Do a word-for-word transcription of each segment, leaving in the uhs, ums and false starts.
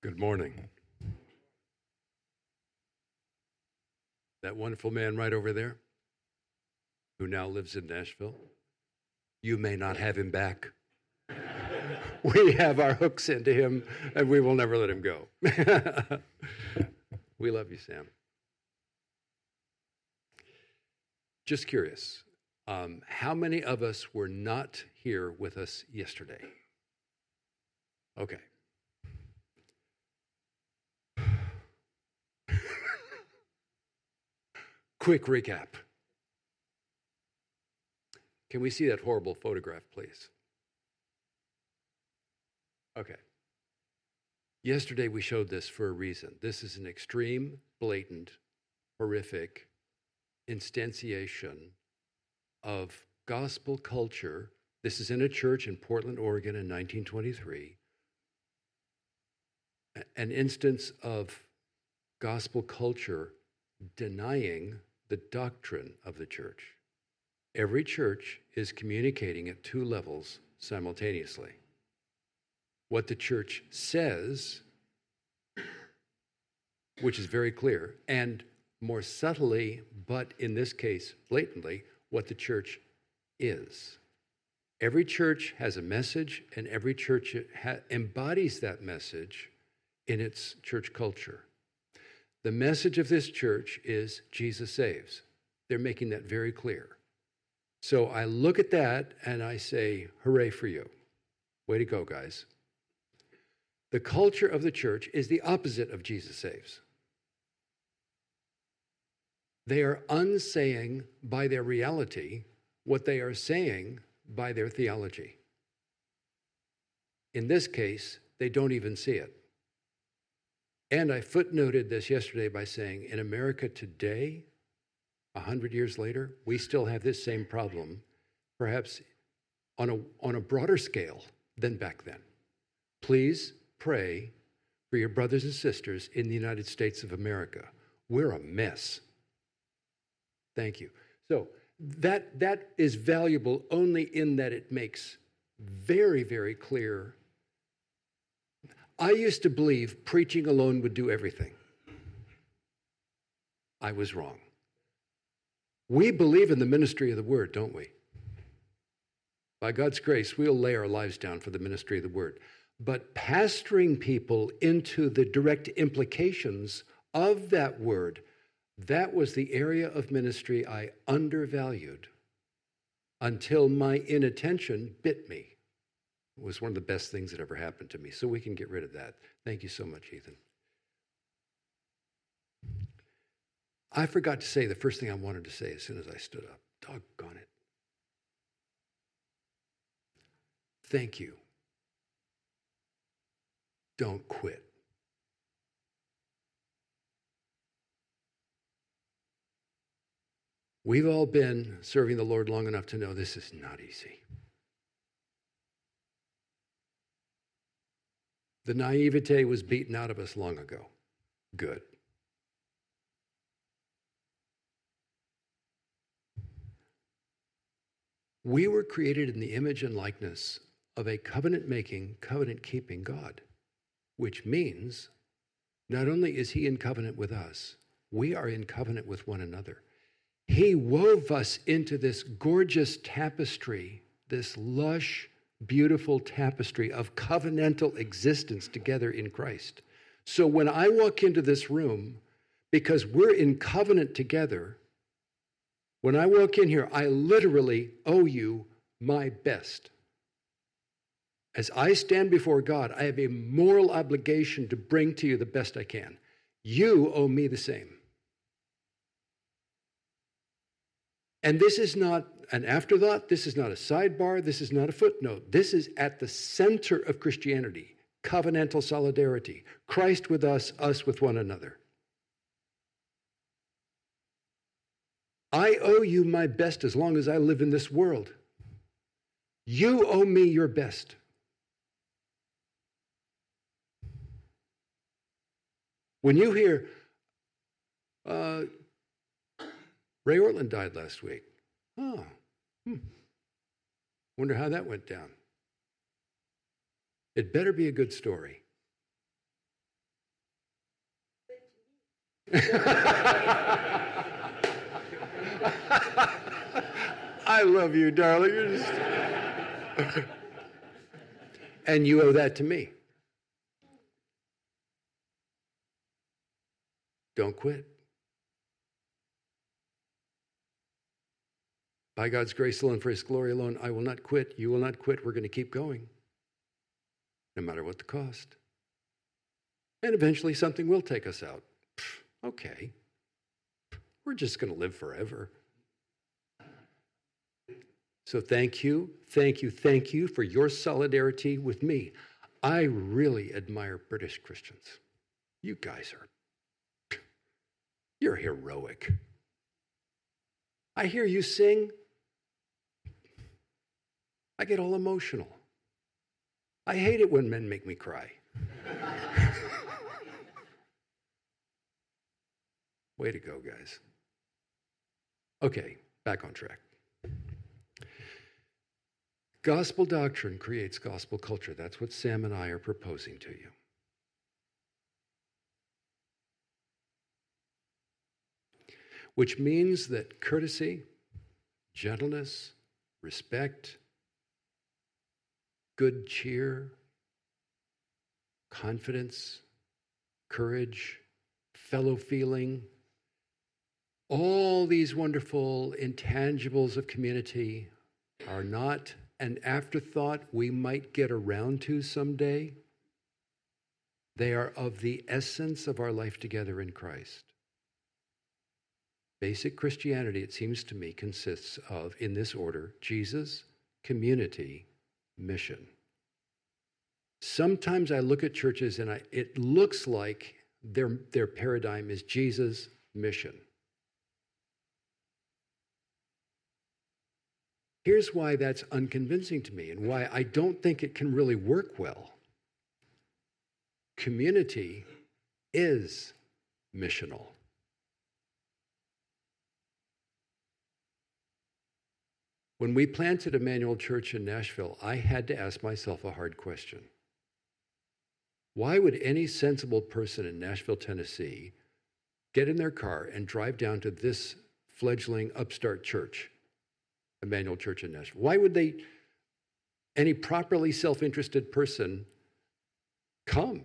Good morning. That wonderful man right over there, who now lives in Nashville, you may not have him back. We have our hooks into him, and we will never let him go. We love you, Sam. Just curious, um, how many of us were not here with us yesterday? Okay. Quick recap. Can we see that horrible photograph, please? Okay. Yesterday we showed this for a reason. This is an extreme, blatant, horrific instantiation of gospel culture. This is in a church in Portland, Oregon in nineteen twenty-three. An instance of gospel culture denying the doctrine of the church. Every church is communicating at two levels simultaneously. What the church says, which is very clear, and more subtly, but in this case blatantly, what the church is. Every church has a message, and every church ha- embodies that message in its church culture. The message of this church is Jesus saves. They're making that very clear. So I look at that and I say, hooray for you. Way to go, guys. The culture of the church is the opposite of Jesus saves. They are unsaying by their reality what they are saying by their theology. In this case, they don't even see it. And I footnoted this yesterday by saying, in America today, a hundred years later, we still have this same problem, perhaps on a, on a broader scale than back then. Please pray for your brothers and sisters in the United States of America. We're a mess. Thank you. So that that is valuable only in that it makes very, very clear. I used to believe preaching alone would do everything. I was wrong. We believe in the ministry of the word, don't we? By God's grace, we'll lay our lives down for the ministry of the word. But pastoring people into the direct implications of that word, that was the area of ministry I undervalued until my inattention bit me. It was one of the best things that ever happened to me. So we can get rid of that. Thank you so much, Ethan. I forgot to say the first thing I wanted to say as soon as I stood up. Doggone it. Thank you. Don't quit. We've all been serving the Lord long enough to know this is not easy. The naivete was beaten out of us long ago. Good. We were created in the image and likeness of a covenant-making, covenant-keeping God, which means not only is he in covenant with us, we are in covenant with one another. He wove us into this gorgeous tapestry, this lush, beautiful tapestry of covenantal existence together in Christ. So when I walk into this room, because we're in covenant together, when I walk in here, I literally owe you my best. As I stand before God, I have a moral obligation to bring to you the best I can. You owe me the same. And this is not an afterthought. This is not a sidebar. This is not a footnote. This is at the center of Christianity, covenantal solidarity. Christ with us, us with one another. I owe you my best as long as I live in this world. You owe me your best. When you hear, uh, Ray Ortland died last week. Oh, hmm. Wonder how that went down. It better be a good story. I love you, darling. You're just... And you owe that to me. Don't quit. By God's grace alone, for his glory alone, I will not quit. You will not quit. We're going to keep going, no matter what the cost. And eventually something will take us out. Okay. We're just going to live forever. So thank you, thank you, thank you for your solidarity with me. I really admire British Christians. You guys are, you're heroic. I hear you sing. I get all emotional. I hate it when men make me cry. Way to go, guys. Okay, back on track. Gospel doctrine creates gospel culture. That's what Sam and I are proposing to you. Which means that courtesy, gentleness, respect, good cheer, confidence, courage, fellow feeling, all these wonderful intangibles of community are not an afterthought we might get around to someday. They are of the essence of our life together in Christ. Basic Christianity, it seems to me, consists of, in this order, Jesus, community, mission. Sometimes I look at churches and I, it looks like their, their paradigm is Jesus, mission. Here's why that's unconvincing to me and why I don't think it can really work well. Community is missional. When we planted Emmanuel Church in Nashville, I had to ask myself a hard question. Why would any sensible person in Nashville, Tennessee, get in their car and drive down to this fledgling upstart church, Emmanuel Church in Nashville? Why would they, any properly self-interested person, come?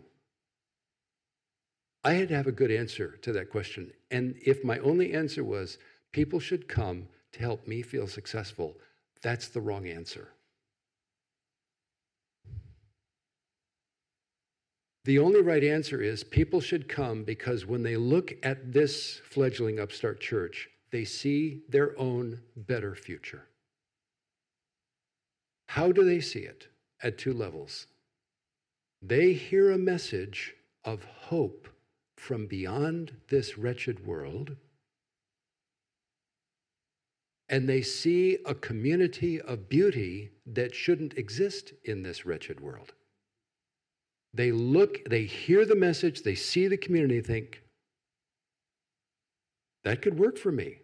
I had to have a good answer to that question. And if my only answer was, people should come to help me feel successful, that's the wrong answer. The only right answer is people should come because when they look at this fledgling upstart church, they see their own better future. How do they see it? At two levels. They hear a message of hope from beyond this wretched world, and they see a community of beauty that shouldn't exist in this wretched world. They look, they hear the message, they see the community, think, that could work for me.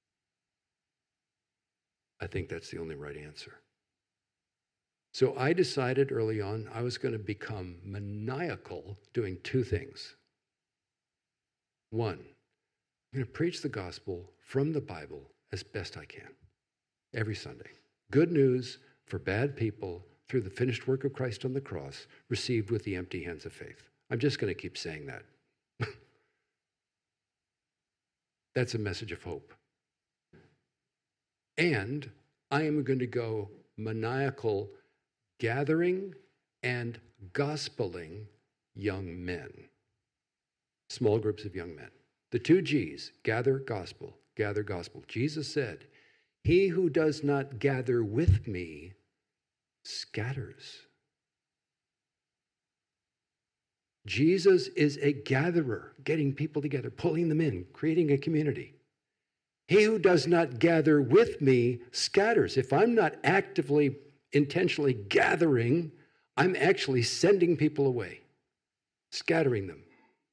I think that's the only right answer. So I decided early on I was going to become maniacal doing two things. One, I'm going to preach the gospel from the Bible as best I can, every Sunday. Good news for bad people through the finished work of Christ on the cross, received with the empty hands of faith. I'm just going to keep saying that. That's a message of hope. And I am going to go maniacal gathering and gospeling young men, small groups of young men. The two G's, gather, gospel, gather, gospel. Jesus said, he who does not gather with me scatters. Jesus is a gatherer, getting people together, pulling them in, creating a community. He who does not gather with me scatters. If I'm not actively, intentionally gathering, I'm actually sending people away, scattering them.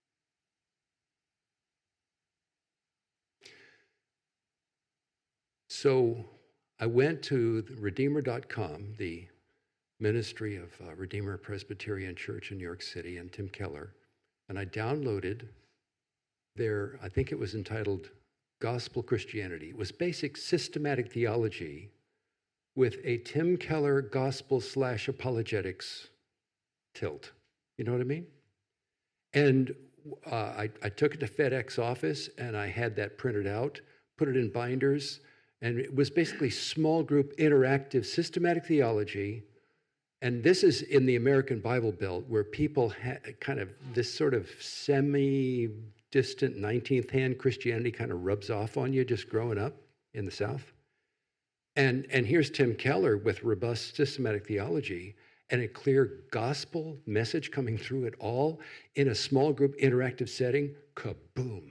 So I went to Redeemer dot com, the ministry of uh, Redeemer Presbyterian Church in New York City, and Tim Keller, and I downloaded their, I think it was entitled Gospel Christianity. It was basic systematic theology with a Tim Keller gospel slash apologetics tilt. You know what I mean? And uh, I, I took it to FedEx office and I had that printed out, put it in binders, and it was basically small group interactive systematic theology. And this is in the American Bible Belt, where people had kind of this sort of semi-distant nineteenth hand Christianity kind of rubs off on you just growing up in the South. And, and here's Tim Keller with robust systematic theology and a clear gospel message coming through it all in a small group interactive setting. Kaboom.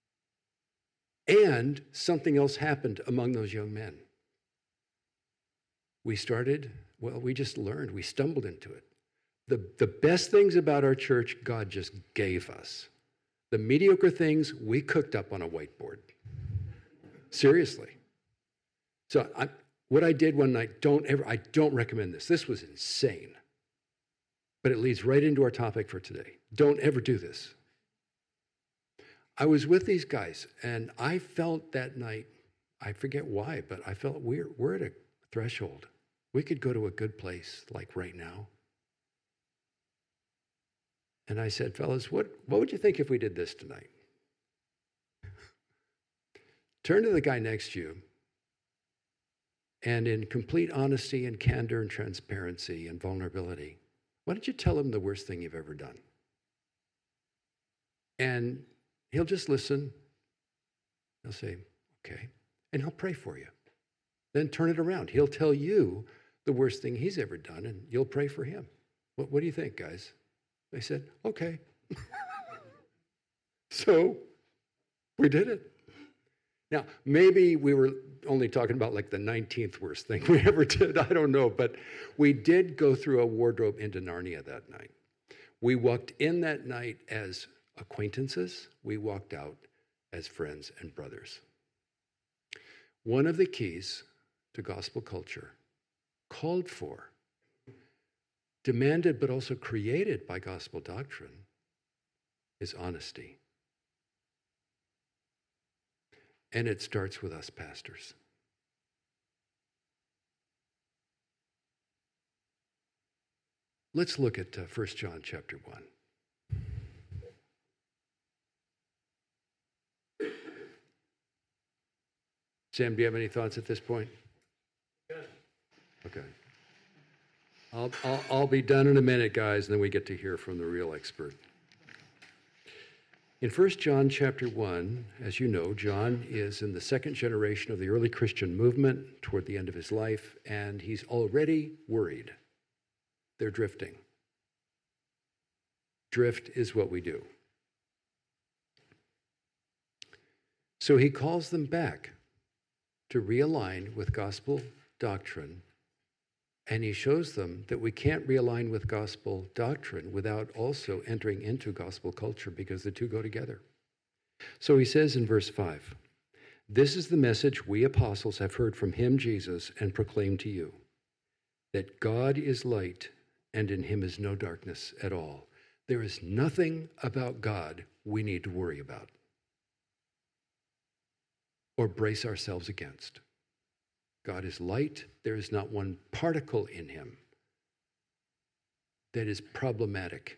And something else happened among those young men. We started, well, we just learned, we stumbled into it. The, the best things about our church, God just gave us. The mediocre things, we cooked up on a whiteboard. Seriously. So I, what I did one night, don't ever, I don't recommend this. This was insane. But it leads right into our topic for today. Don't ever do this. I was with these guys, and I felt that night, I forget why, but I felt we're, we're at a threshold. We could go to a good place, like right now. And I said, fellas, what, what would you think if we did this tonight? Turn to the guy next to you, and in complete honesty and candor and transparency and vulnerability, why don't you tell him the worst thing you've ever done? And he'll just listen. He'll say, okay. And he'll pray for you. Then turn it around. He'll tell you the worst thing he's ever done, and you'll pray for him. What, what do you think, guys? They said, okay. So we did it. Now, maybe we were only talking about like the nineteenth worst thing we ever did. I don't know. But we did go through a wardrobe into Narnia that night. We walked in that night as acquaintances. We walked out as friends and brothers. One of the keys to gospel culture, called for, demanded but also created by gospel doctrine, is honesty. And it starts with us pastors. Let's look at uh, First John chapter one. Sam, do you have any thoughts at this point? Yeah. Okay. I'll, I'll, I'll be done in a minute, guys, and then we get to hear from the real expert. In First John chapter one, as you know, John is in the second generation of the early Christian movement toward the end of his life, and he's already worried. They're drifting. Drift is what we do. So he calls them back to realign with gospel doctrine, and he shows them that we can't realign with gospel doctrine without also entering into gospel culture, because the two go together. So he says in verse five, "This is the message we apostles have heard from him, Jesus, and proclaim to you, that God is light and in him is no darkness at all." There is nothing about God we need to worry about or brace ourselves against. God is light. There is not one particle in him that is problematic.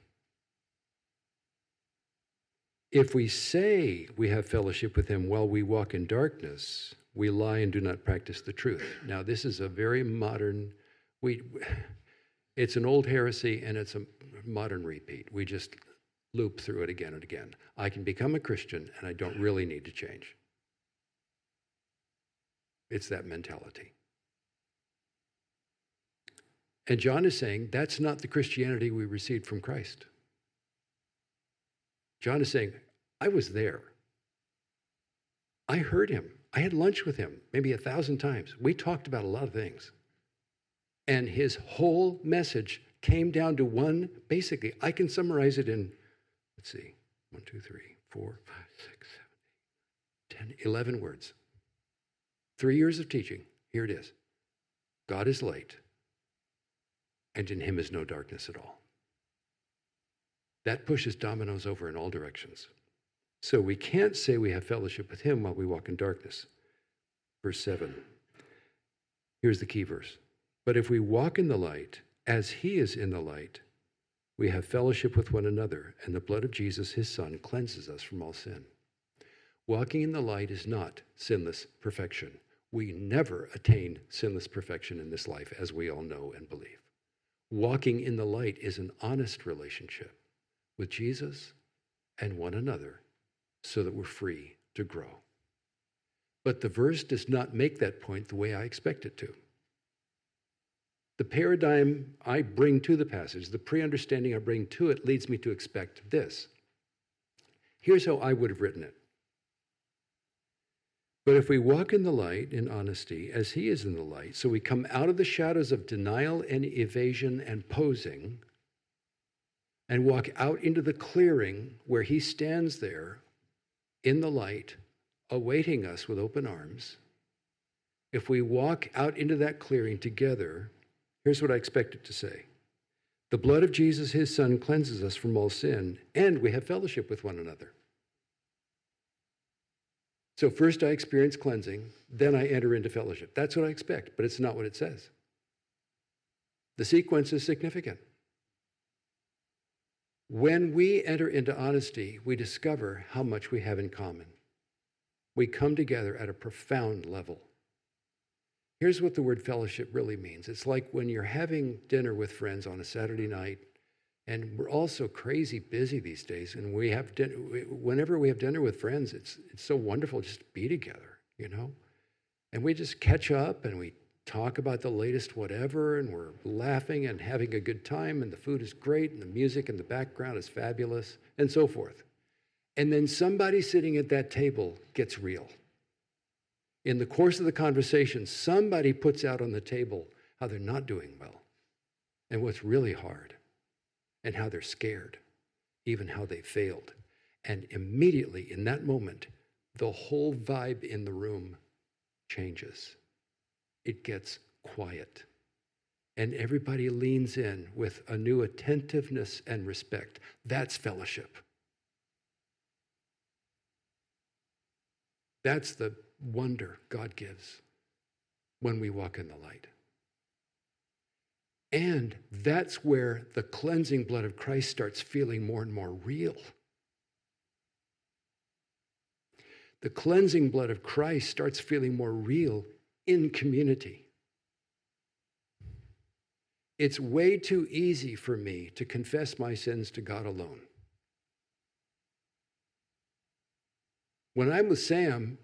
If we say we have fellowship with him while we walk in darkness, we lie and do not practice the truth. Now, this is a very modern, we, it's an old heresy and it's a modern repeat. We just loop through it again and again. I can become a Christian and I don't really need to change. It's that mentality. And John is saying that's not the Christianity we received from Christ. John is saying, I was there. I heard him. I had lunch with him maybe a thousand times. We talked about a lot of things. And his whole message came down to one, basically, I can summarize it in, let's see, one, two, three, four, five, six, seven, eight, ten, eleven words. Three years of teaching. Here it is. God is light, and in him is no darkness at all. That pushes dominoes over in all directions. So we can't say we have fellowship with him while we walk in darkness. Verse seven. Here's the key verse. But if we walk in the light, as he is in the light, we have fellowship with one another, and the blood of Jesus, his Son, cleanses us from all sin. Walking in the light is not sinless perfection. We never attain sinless perfection in this life, as we all know and believe. Walking in the light is an honest relationship with Jesus and one another so that we're free to grow. But the verse does not make that point the way I expect it to. The paradigm I bring to the passage, the pre-understanding I bring to it, leads me to expect this. Here's how I would have written it. But if we walk in the light in honesty, as he is in the light, so we come out of the shadows of denial and evasion and posing, and walk out into the clearing where he stands there in the light, awaiting us with open arms. If we walk out into that clearing together, here's what I expect it to say. The blood of Jesus, his Son, cleanses us from all sin, and we have fellowship with one another. So first I experience cleansing, then I enter into fellowship. That's what I expect, but it's not what it says. The sequence is significant. When we enter into honesty, we discover how much we have in common. We come together at a profound level. Here's what the word fellowship really means. It's like when you're having dinner with friends on a Saturday night, and we're all so crazy busy these days, and we have dinner, whenever we have dinner with friends, it's it's so wonderful just to be together, you know? And we just catch up, and we talk about the latest whatever, and we're laughing and having a good time, and the food is great, and the music in the background is fabulous, and so forth. And then somebody sitting at that table gets real. In the course of the conversation, somebody puts out on the table how they're not doing well, and what's really hard, and how they're scared, even how they failed. And immediately in that moment, the whole vibe in the room changes. It gets quiet. And everybody leans in with a new attentiveness and respect. That's fellowship. That's the wonder God gives when we walk in the light. And that's where the cleansing blood of Christ starts feeling more and more real. The cleansing blood of Christ starts feeling more real in community. It's way too easy for me to confess my sins to God alone. When I'm with Sam,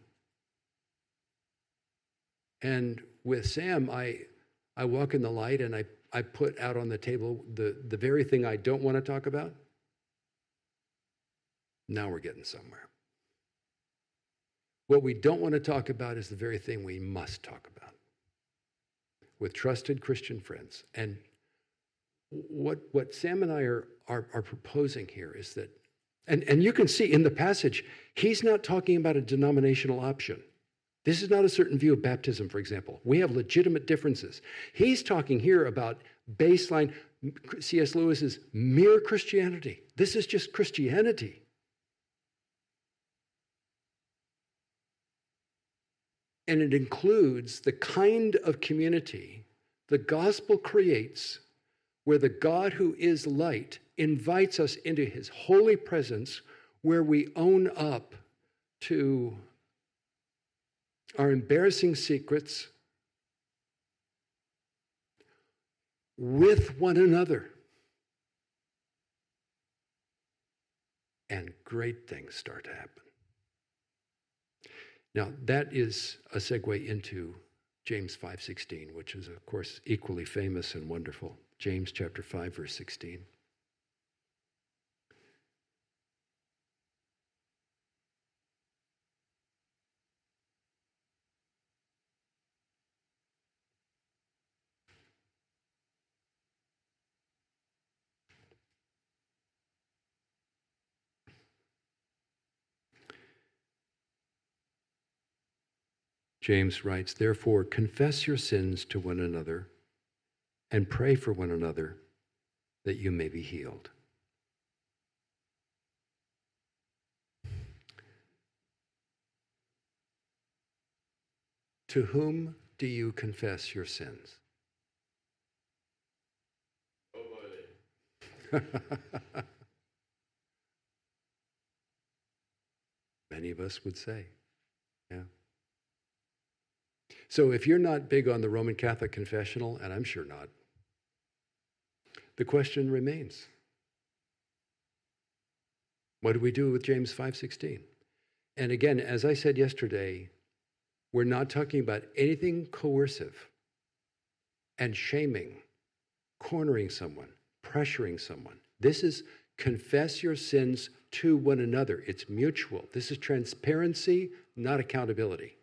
and with Sam, I I walk in the light and I, I put out on the table the, the very thing I don't want to talk about. Now we're getting somewhere. What we don't want to talk about is the very thing we must talk about with trusted Christian friends. And what, what Sam and I are, are, are proposing here is that, and, and you can see in the passage, he's not talking about a denominational option. This is not a certain view of baptism, for example. We have legitimate differences. He's talking here about baseline, C S Lewis's mere Christianity. This is just Christianity. And it includes the kind of community the gospel creates where the God who is light invites us into his holy presence, where we own up to our embarrassing secrets with one another. And great things start to happen. Now, that is a segue into James five sixteen, which is, of course, equally famous and wonderful. James chapter five, verse sixteen. James writes, therefore, confess your sins to one another and pray for one another that you may be healed. To whom do you confess your sins? Many of us would say, yeah. So if you're not big on the Roman Catholic confessional, and I'm sure not, the question remains, what do we do with James five sixteen? And again, as I said yesterday, we're not talking about anything coercive and shaming, cornering someone, pressuring someone. This is confess your sins to one another. It's mutual. This is transparency, not accountability.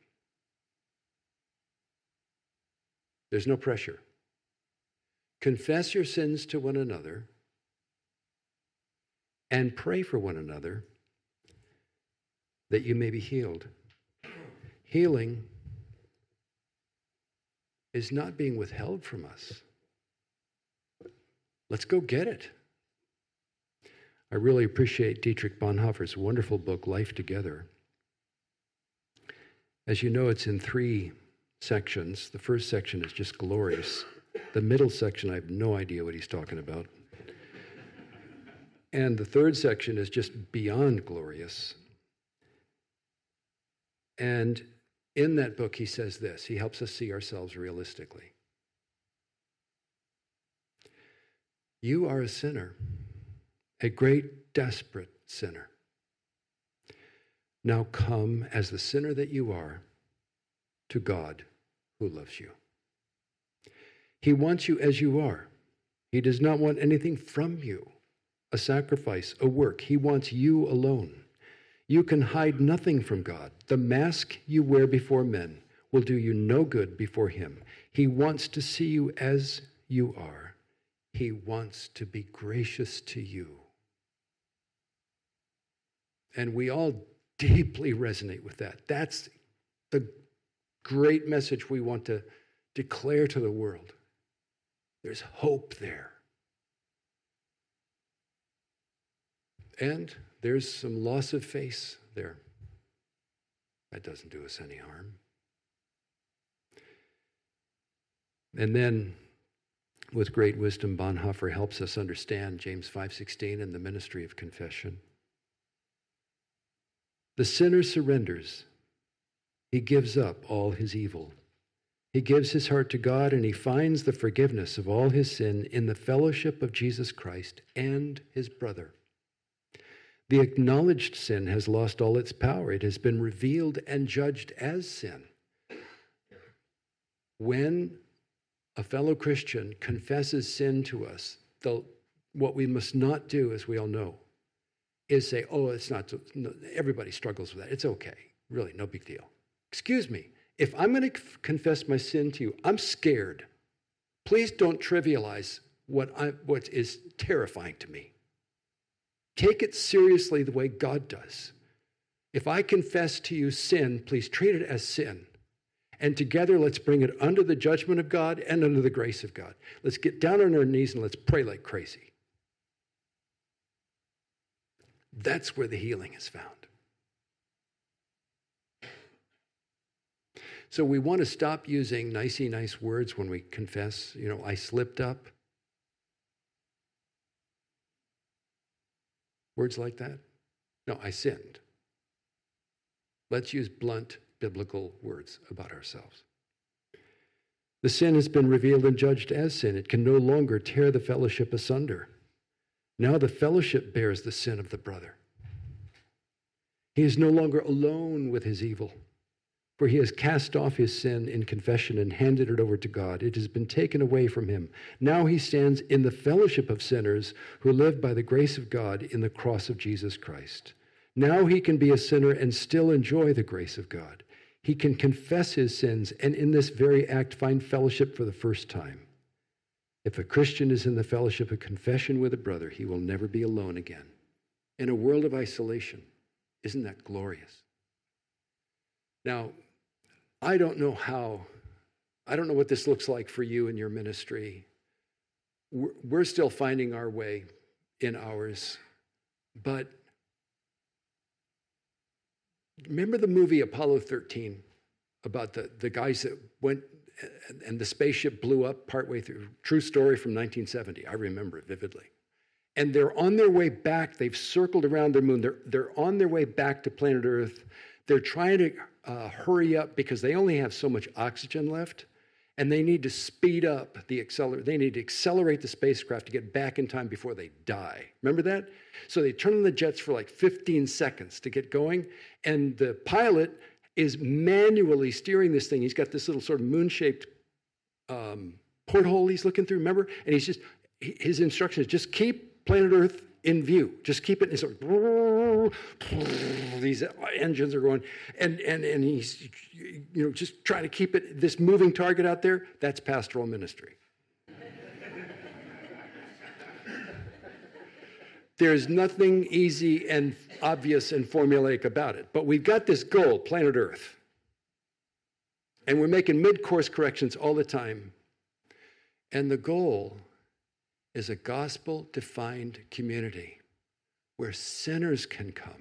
There's no pressure. Confess your sins to one another and pray for one another that you may be healed. Healing is not being withheld from us. Let's go get it. I really appreciate Dietrich Bonhoeffer's wonderful book, Life Together. As you know, it's in three sections. The first section is just glorious. The middle section, I have no idea what he's talking about. And the third section is just beyond glorious. And in that book, he says this. He helps us see ourselves realistically. You are a sinner, a great, desperate sinner. Now come, as the sinner that you are, to God who loves you. He wants you as you are. He does not want anything from you, a sacrifice, a work. He wants you alone. You can hide nothing from God. The mask you wear before men will do you no good before him. He wants to see you as you are. He wants to be gracious to you. And we all deeply resonate with that. That's the great message we want to declare to the world. There's hope there. And there's some loss of face there. That doesn't do us any harm. And then, with great wisdom, Bonhoeffer helps us understand James five sixteen and the ministry of confession. The sinner surrenders. He gives up all his evil. He gives his heart to God, and he finds the forgiveness of all his sin in the fellowship of Jesus Christ and his brother. The acknowledged sin has lost all its power. It has been revealed and judged as sin. When a fellow Christian confesses sin to us, the, what we must not do, as we all know, is say, oh, it's not, no, everybody struggles with that. It's okay. Really, no big deal. Excuse me, if I'm going to confess my sin to you, I'm scared. Please don't trivialize what, I, what is terrifying to me. Take it seriously the way God does. If I confess to you sin, please treat it as sin. And together, let's bring it under the judgment of God and under the grace of God. Let's get down on our knees and let's pray like crazy. That's where the healing is found. So we want to stop using nicey nice words when we confess, you know, I slipped up. Words like that? No, I sinned. Let's use blunt biblical words about ourselves. The sin has been revealed and judged as sin. It can no longer tear the fellowship asunder. Now the fellowship bears the sin of the brother. He is no longer alone with his evil, for he has cast off his sin in confession and handed it over to God. It has been taken away from him. Now he stands in the fellowship of sinners who live by the grace of God in the cross of Jesus Christ. Now he can be a sinner and still enjoy the grace of God. He can confess his sins and in this very act find fellowship for the first time. If a Christian is in the fellowship of confession with a brother, he will never be alone again. In a world of isolation, isn't that glorious? Now, I don't know how, I don't know what this looks like for you in your ministry. We're, we're still finding our way in ours. But remember the movie Apollo thirteen? about the, the guys that went and the spaceship blew up partway through. True story from nineteen seventy. I remember it vividly. And they're on their way back. They've circled around their moon. They're, they're on their way back to planet Earth. They're trying to uh, hurry up because they only have so much oxygen left. And they need to speed up the accelerator. They need to accelerate the spacecraft to get back in time before they die. Remember that? So they turn on the jets for like fifteen seconds to get going. And the pilot is manually steering this thing. He's got this little sort of moon-shaped um, porthole he's looking through, remember? And he's just, his instruction is just keep planet Earth in view. Just keep it. And sort of, these engines are going, and, and, and he's, you know, just trying to keep it, this moving target out there. That's pastoral ministry. There's nothing easy and obvious and formulaic about it. But we've got this goal, planet Earth. And we're making mid-course corrections all the time. And the goal is a gospel-defined community where sinners can come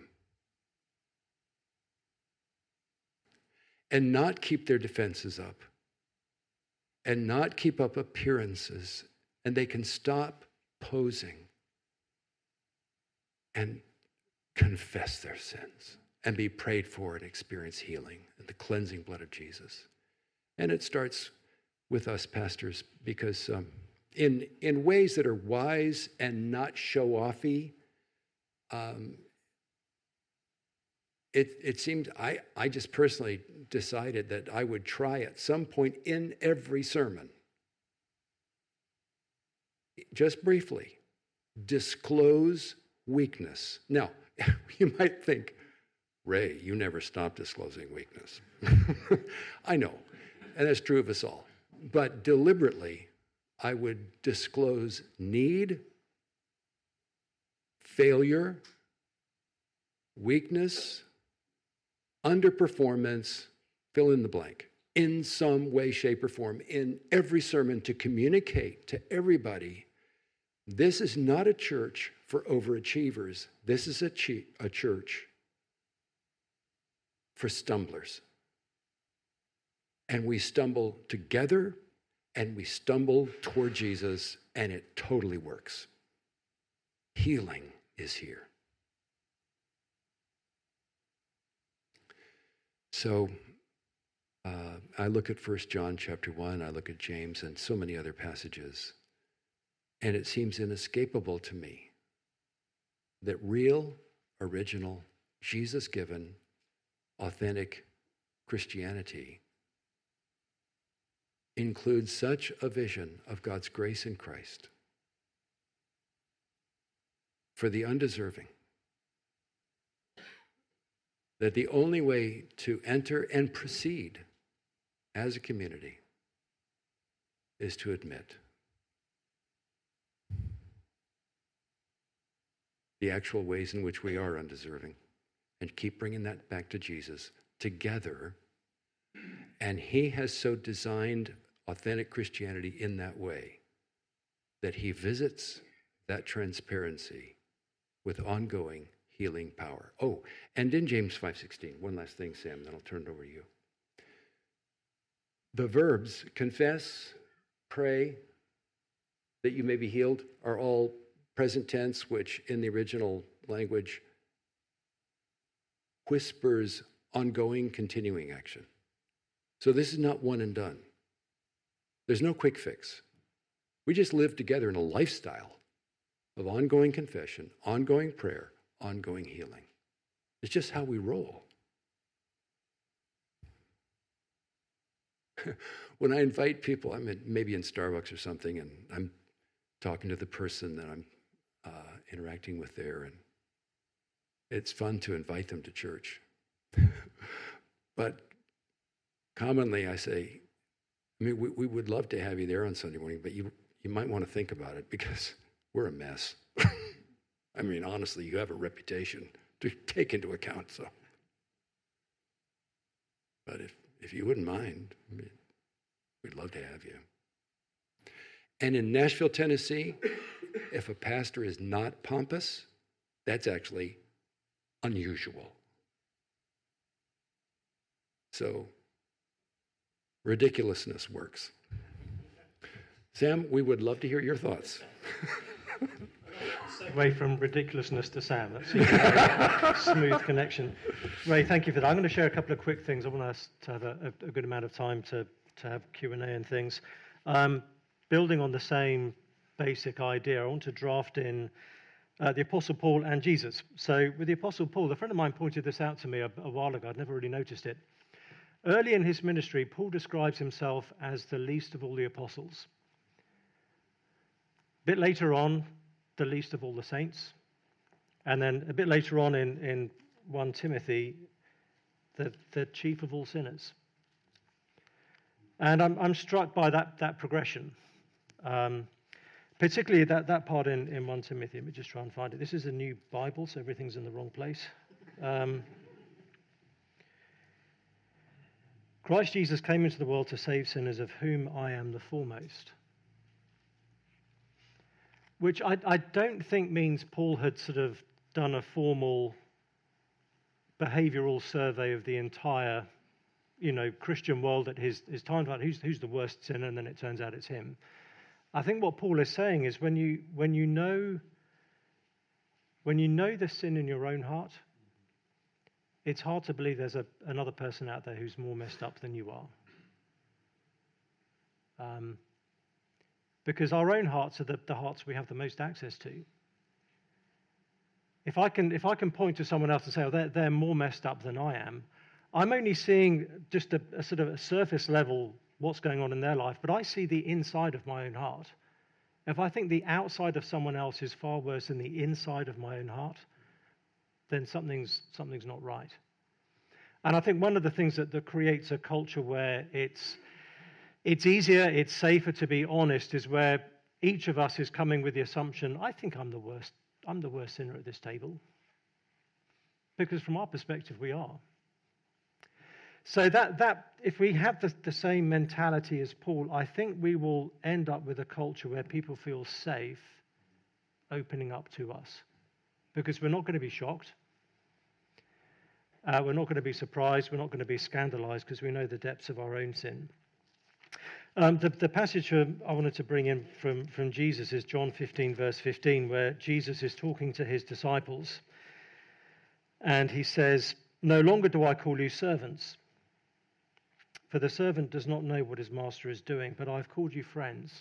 and not keep their defenses up and not keep up appearances, and they can stop posing and confess their sins and be prayed for and experience healing and the cleansing blood of Jesus. And it starts with us pastors because um, in, in ways that are wise and not show-offy, um, it, it seemed, I, I just personally decided that I would try at some point in every sermon, just briefly, disclose weakness. Now, you might think, Ray, you never stop disclosing weakness. I know, and that's true of us all. But deliberately, I would disclose need, failure, weakness, underperformance, fill in the blank, in some way, shape, or form, in every sermon to communicate to everybody, this is not a church for overachievers. This is a, ch- a church for stumblers. And we stumble together, and we stumble toward Jesus, and it totally works. Healing is here. So uh, I look at First John chapter one, I look at James and so many other passages, and it seems inescapable to me that real, original, Jesus-given, authentic Christianity includes such a vision of God's grace in Christ for the undeserving, that the only way to enter and proceed as a community is to admit the actual ways in which we are undeserving and keep bringing that back to Jesus together. And he has so designed authentic Christianity in that way that he visits that transparency with ongoing healing power. Oh, and in James five sixteen, one last thing, Sam, then I'll turn it over to you. The verbs confess, pray, that you may be healed are all present tense, which in the original language whispers ongoing, continuing action. So this is not one and done. There's no quick fix. We just live together in a lifestyle of ongoing confession, ongoing prayer, ongoing healing. It's just how we roll. When I invite people, I'm in, maybe in Starbucks or something, and I'm talking to the person that I'm uh, interacting with there, and it's fun to invite them to church. But commonly I say, I mean, we, we would love to have you there on Sunday morning, but you, you might want to think about it because we're a mess. I mean, honestly, you have a reputation to take into account. So, but if, if you wouldn't mind, I mean, we'd love to have you. And in Nashville, Tennessee, if a pastor is not pompous, that's actually unusual. So ridiculousness works. Sam, we would love to hear your thoughts. Away from ridiculousness to Sam. That's a very smooth connection. Ray, thank you for that. I'm going to share a couple of quick things. I want us to have a, a good amount of time to, to have Q and A and things. Um, building on the same basic idea, I want to draft in uh, the Apostle Paul and Jesus. So with the Apostle Paul, a friend of mine pointed this out to me a, a while ago. I'd never really noticed it. Early in his ministry, Paul describes himself as the least of all the apostles. A bit later on, the least of all the saints. And then a bit later on in, in First Timothy, the, the chief of all sinners. And I'm, I'm struck by that, that progression, um, particularly that, that part in, in First Timothy. Let me just try and find it. This is a new Bible, so everything's in the wrong place. Um, Christ Jesus came into the world to save sinners, of whom I am the foremost. Which I, I don't think means Paul had sort of done a formal behavioral survey of the entire, you know, Christian world at his, his time. Who's, who's the worst sinner? And then it turns out it's him. I think what Paul is saying is when you when you know when you know the sin in your own heart, it's hard to believe there's a, another person out there who's more messed up than you are. Um, Because our own hearts are the, the hearts we have the most access to. If I can, if I can point to someone else and say, oh, they're, they're more messed up than I am, I'm only seeing just a, a sort of a surface level what's going on in their life, but I see the inside of my own heart. If I think the outside of someone else is far worse than the inside of my own heart, then something's, something's not right. And I think one of the things that, that creates a culture where it's It's easier, it's safer to be honest, is where each of us is coming with the assumption, I think I'm the worst, I'm the worst sinner at this table. Because from our perspective, we are. So that, that if we have the, the same mentality as Paul, I think we will end up with a culture where people feel safe opening up to us. Because we're not going to be shocked. Uh, we're not going to be surprised. We're not going to be scandalized because we know the depths of our own sin. Um, the, the passage I wanted to bring in from, from Jesus is John fifteen, verse fifteen, where Jesus is talking to his disciples. And he says, no longer do I call you servants, for the servant does not know what his master is doing, but I've called you friends.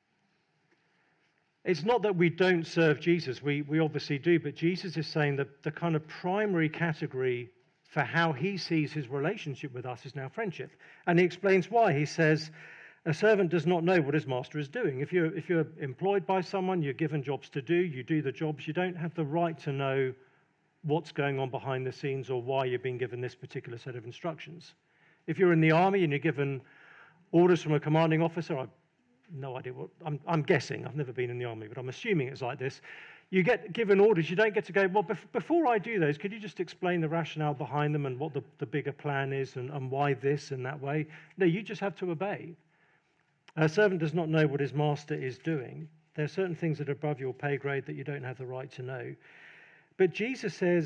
It's not that we don't serve Jesus, we, we obviously do, but Jesus is saying that the kind of primary category for how he sees his relationship with us is now friendship. And he explains why. He says, a servant does not know what his master is doing. If you're, if you're employed by someone, you're given jobs to do, you do the jobs, you don't have the right to know what's going on behind the scenes or why you're being given this particular set of instructions. If you're in the army and you're given orders from a commanding officer, I've no idea what, I'm, I'm guessing, I've never been in the army, but I'm assuming it's like this. You get given orders, you don't get to go, well, bef- before I do those, could you just explain the rationale behind them and what the, the bigger plan is and, and why this and that way? No, you just have to obey. A servant does not know what his master is doing. There are certain things that are above your pay grade that you don't have the right to know. But Jesus says,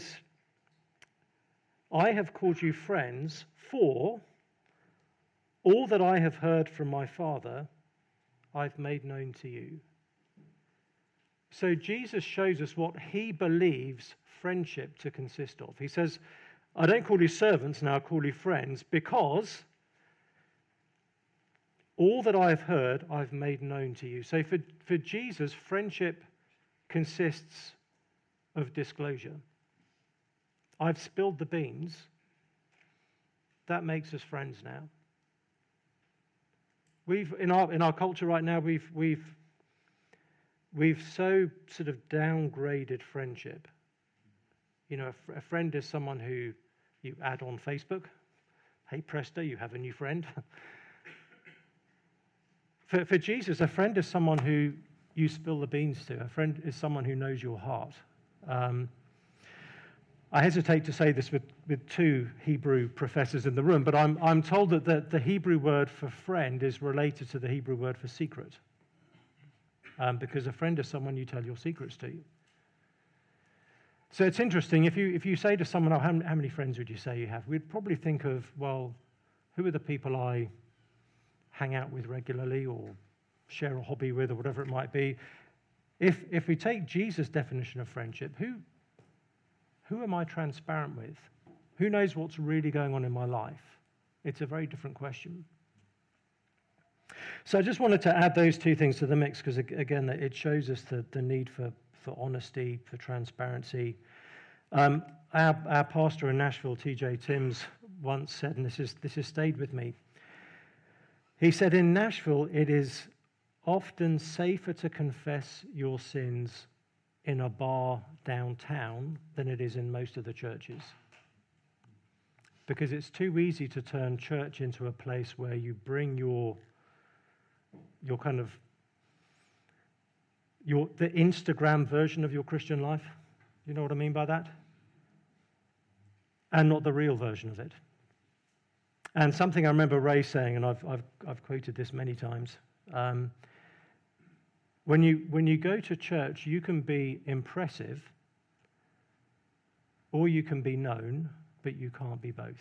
I have called you friends, for all that I have heard from my Father, I've made known to you. So Jesus shows us what he believes friendship to consist of. He says, I don't call you servants, now I call you friends, because all that I have heard, I've made known to you. So for, for Jesus, friendship consists of disclosure. I've spilled the beans. That makes us friends now. We've in our in our culture right now, we've we've we've so sort of downgraded friendship. You know, a, fr- a friend is someone who you add on Facebook. Hey, presto, you have a new friend. for for Jesus, a friend is someone who you spill the beans to. A friend is someone who knows your heart. Um, I hesitate to say this with, with two Hebrew professors in the room, but I'm I'm told that the, the Hebrew word for friend is related to the Hebrew word for secret. Um, because a friend is someone you tell your secrets to. So it's interesting, if you if you say to someone, oh, how, how many friends would you say you have? We'd probably think of, well, who are the people I hang out with regularly or share a hobby with or whatever it might be. If if we take Jesus' definition of friendship, who who am I transparent with? Who knows what's really going on in my life? It's a very different question. So I just wanted to add those two things to the mix because, again, it shows us the, the need for, for honesty, for transparency. Um, our, our pastor in Nashville, T J Timms, once said, and this is this has stayed with me, he said, in Nashville, it is often safer to confess your sins in a bar downtown than it is in most of the churches. Because it's too easy to turn church into a place where you bring your your kind of your the Instagram version of your Christian life. You know what I mean by that? And not the real version of it. And something I remember Ray saying, and I've I've I've quoted this many times. Um, when you when you go to church, you can be impressive, or you can be known, but you can't be both.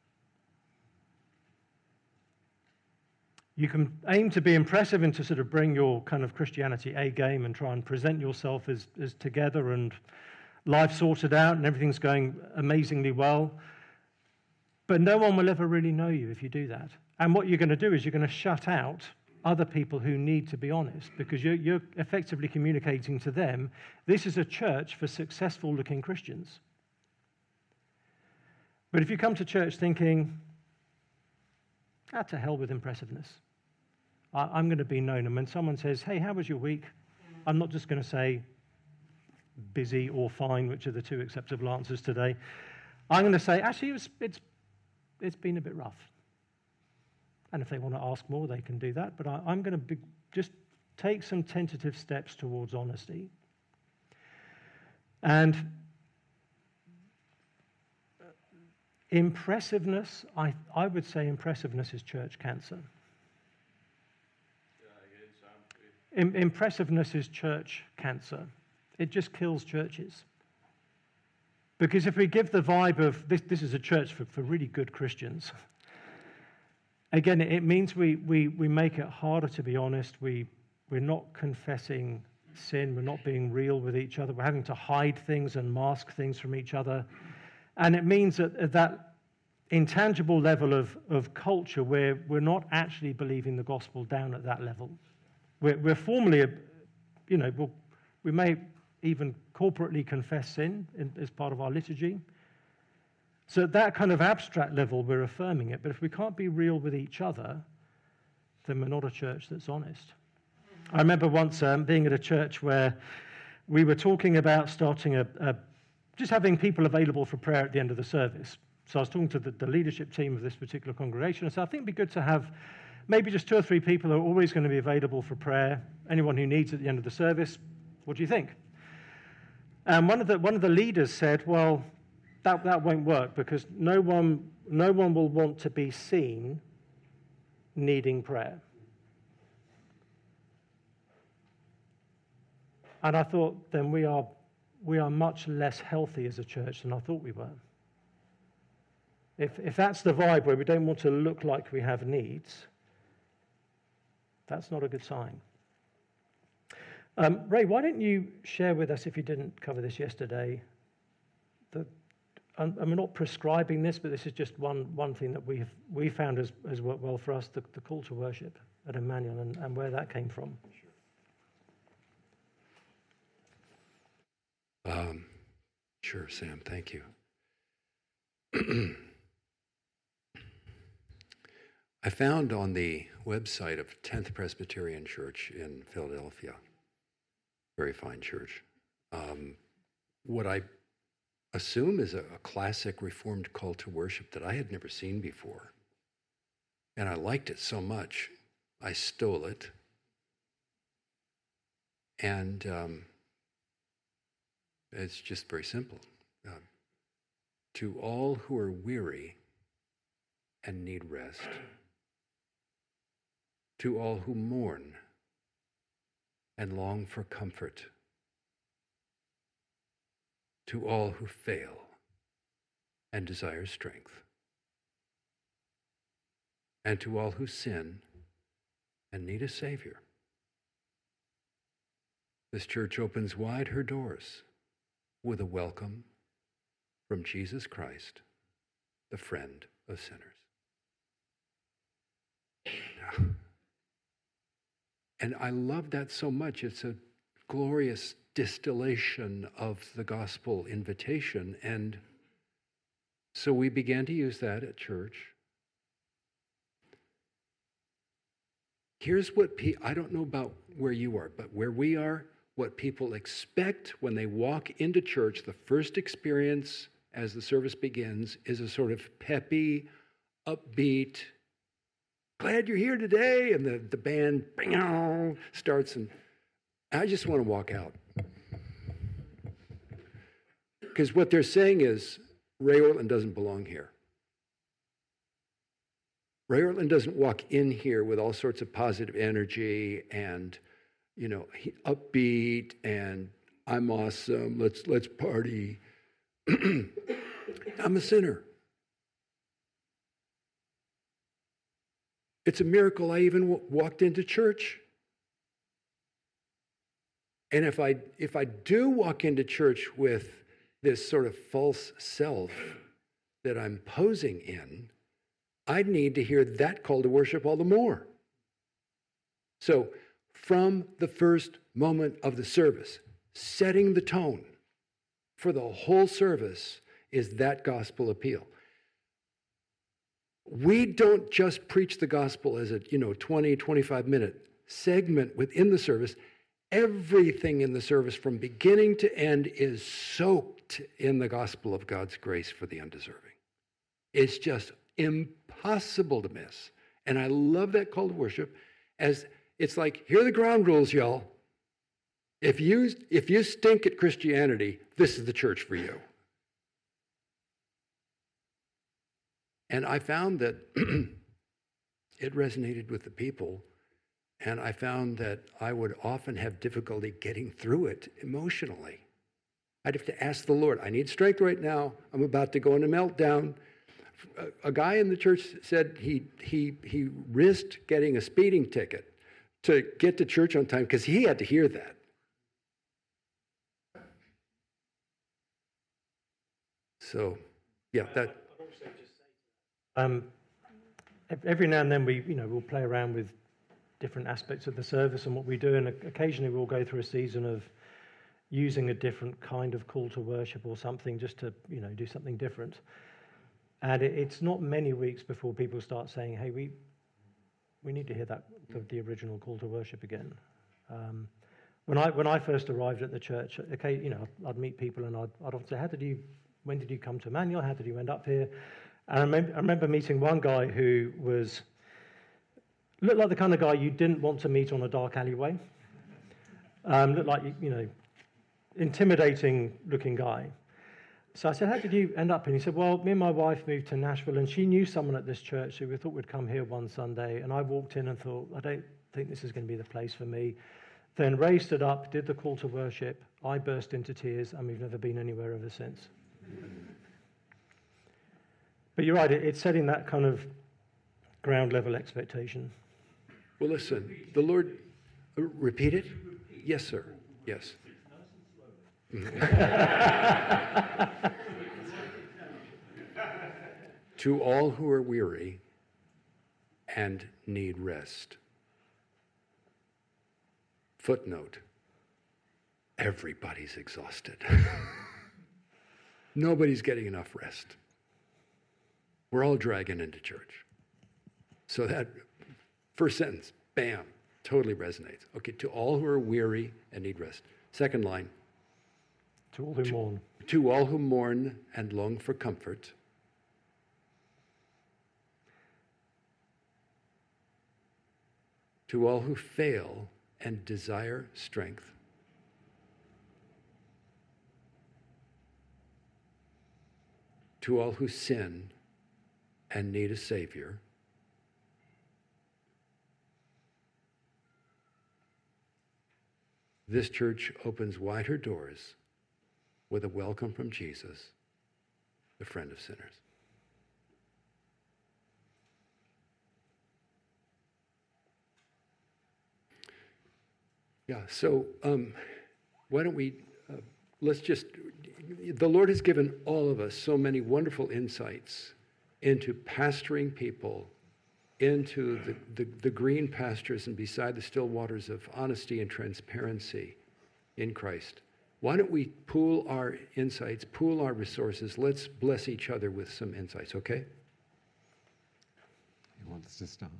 You can aim to be impressive and to sort of bring your kind of Christianity A game and try and present yourself as, as together and life sorted out and everything's going amazingly well. But no one will ever really know you if you do that. And what you're going to do is you're going to shut out other people who need to be honest, because you're, you're effectively communicating to them, this is a church for successful-looking Christians. But if you come to church thinking, ah, to hell with impressiveness, I, I'm going to be known. And when someone says, hey, how was your week? I'm not just going to say busy or fine, which are the two acceptable answers today. I'm going to say, actually, it was, it's, it's been a bit rough. And if they want to ask more, they can do that. But I, I'm going to be, just take some tentative steps towards honesty. And impressiveness, I, I would say impressiveness is church cancer. Im- impressiveness is church cancer. It just kills churches. Because if we give the vibe of, this, this is a church for, for really good Christians, again, it means we, we, we make it harder to be honest. We, we're not confessing sin. We're not being real with each other. We're having to hide things and mask things from each other. And it means that at that intangible level of, of culture where we're not actually believing the gospel down at that level. We're, we're formally, you know, we'll, we may even corporately confess sin in, as part of our liturgy. So at that kind of abstract level, we're affirming it. But if we can't be real with each other, then we're not a church that's honest. I remember once um, being at a church where we were talking about starting a, a just having people available for prayer at the end of the service. So I was talking to the, the leadership team of this particular congregation. I said, I think it'd be good to have maybe just two or three people who are always going to be available for prayer. Anyone who needs at the end of the service, what do you think? And one of the one of the leaders said, well, that, that won't work because no one no one will want to be seen needing prayer. And I thought, then we are we are much less healthy as a church than I thought we were. If if that's the vibe where we don't want to look like we have needs, that's not a good sign. Um, Ray, why don't you share with us, if you didn't cover this yesterday, the, and, and we're not prescribing this, but this is just one one thing that we've we found has, has worked well for us, the, the call to worship at Emmanuel and, and where that came from. Um, sure, Sam, thank you. I found on the website of tenth Presbyterian Church in Philadelphia, very fine church, um, what I assume is a, a classic Reformed call to worship that I had never seen before. And I liked it so much, I stole it. And um, it's just very simple. Uh, to all who are weary and need rest, to all who mourn and long for comfort, to all who fail and desire strength, and to all who sin and need a Savior. This church opens wide her doors with a welcome from Jesus Christ, the friend of sinners. And I love that so much. It's a glorious distillation of the gospel invitation. And so we began to use that at church. Here's what pe- I don't know about where you are, but where we are, what people expect when they walk into church, the first experience as the service begins is a sort of peppy, upbeat, glad you're here today, and the, the band bing, starts, and I just want to walk out. Because what they're saying is, Ray Ortlund doesn't belong here. Ray Ortlund doesn't walk in here with all sorts of positive energy and, you know, upbeat and I'm awesome, let's let's party. I'm a sinner. It's a miracle I even w- walked into church. And if I if I do walk into church with this sort of false self that I'm posing in, I'd need to hear that call to worship all the more. So from the first moment of the service, setting the tone for the whole service is that gospel appeal. We don't just preach the gospel as a, you know, twenty, twenty-five minute segment within the service. Everything in the service from beginning to end is soaked in the gospel of God's grace for the undeserving. It's just impossible to miss. And I love that call to worship as it's like, here are the ground rules, y'all. If you, if you stink at Christianity, this is the church for you. And I found that it resonated with the people, and I found that I would often have difficulty getting through it emotionally. I'd have to ask the Lord, I need strength right now. I'm about to go into meltdown. A, a guy in the church said he, he, he risked getting a speeding ticket to get to church on time because he had to hear that. So, yeah, that... Um, every now and then we, you know, we'll play around with different aspects of the service and what we do, and occasionally we'll go through a season of using a different kind of call to worship or something just to, you know, do something different. And it, it's not many weeks before people start saying, "Hey, we we need to hear that the, the original call to worship again." Um, when I when I first arrived at the church, okay, you know, I'd meet people and I'd I'd often say, "How did you? When did you come to Emmanuel? How did you end up here?" And I remember, I remember meeting one guy who was looked like the kind of guy you didn't want to meet on a dark alleyway. Um, looked like, you know, intimidating-looking guy. So I said, "How did you end up here?" And he said, "Well, me and my wife moved to Nashville, and she knew someone at this church who we thought would come here one Sunday. And I walked in and thought, I don't think this is going to be the place for me. Then Ray stood up, did the call to worship. I burst into tears, and we've never been anywhere ever since." But you're right, it's setting that kind of ground level expectation. Well, listen, the Lord, uh, repeat it? Yes, sir. Yes. To all who are weary and need rest. Footnote, everybody's exhausted. Nobody's getting enough rest. We're all dragging into church. So that first sentence, bam, totally resonates. Okay, to all who are weary and need rest. Second line. To all who to, mourn. To all who mourn and long for comfort. To all who fail and desire strength. To all who sin and need a Savior. This church opens wide her doors with a welcome from Jesus, the friend of sinners. Yeah, so um, why don't we, uh, let's just, the Lord has given all of us so many wonderful insights into pastoring people, into the, the, the green pastures and beside the still waters of honesty and transparency in Christ. Why don't we pool our insights, pool our resources? Let's bless each other with some insights, okay? Who wants to start?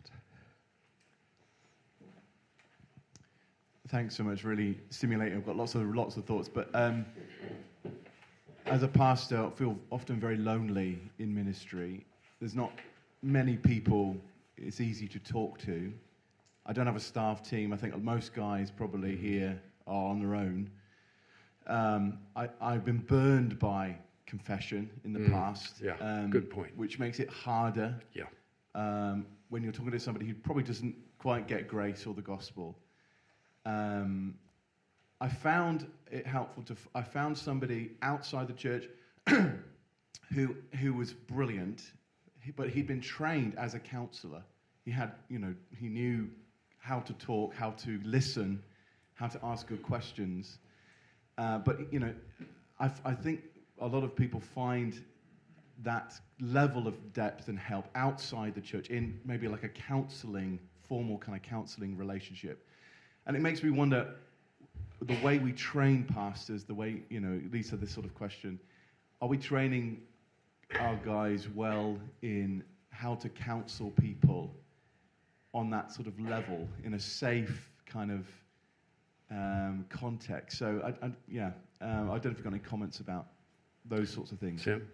Thanks so much. Really stimulating. I've got lots of lots of thoughts, but um, as a pastor, I feel often very lonely in ministry. There's not many people it's easy to talk to. I don't have a staff team. I think most guys probably here are on their own. Um, I, I've been burned by confession in the Mm, past. yeah, um, good point. Which makes it harder Yeah. um, when you're talking to somebody who probably doesn't quite get grace or the gospel. Um, I found it helpful to. F- I found somebody outside the church who who was brilliant, but he'd been trained as a counselor. He had, you know, he knew how to talk, how to listen, how to ask good questions. Uh, but you know, I, I think a lot of people find that level of depth and help outside the church in maybe like a counseling, formal kind of counseling relationship. And it makes me wonder, the way we train pastors, the way, you know, Lisa, this sort of question, are we training our guys well in how to counsel people on that sort of level, in a safe kind of um, context? So, I, I, yeah, um, I don't know if you've got any comments about those sorts of things. Sam?